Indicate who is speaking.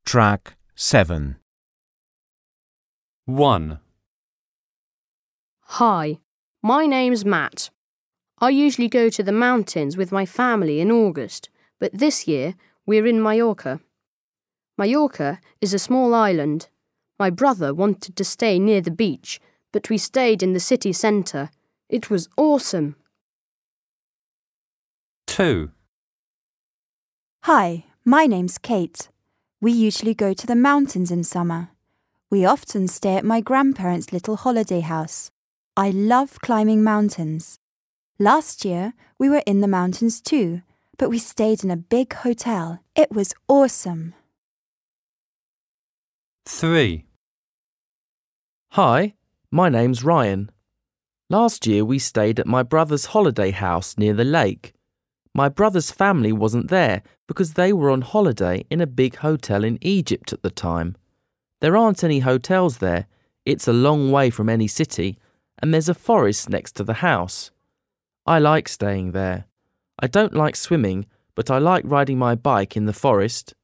Speaker 1: Track 7.
Speaker 2: 1.
Speaker 3: Hi, my name's Matt. I usually go to the mountains with my family in August, but this year we're in Mallorca. Mallorca is a small island. My brother wanted to stay near the beach, but we stayed in the city centre. It was awesome.
Speaker 2: 2.
Speaker 4: Hi, my name's Kate. We usually go to the mountains in summer. We often stay at my grandparents' little holiday house. I love climbing mountains. Last year, we were in the mountains too, but we stayed in a big hotel. It was awesome.
Speaker 2: 3.
Speaker 5: Hi, my name's Ryan. Last year we stayed at my brother's holiday house near the lake. My brother's family wasn't there because they were on holiday in a big hotel in Egypt at the time. There aren't any hotels there, it's a long way from any city, and there's a forest next to the house. I like staying there. I don't like swimming, but I like riding my bike in the forest.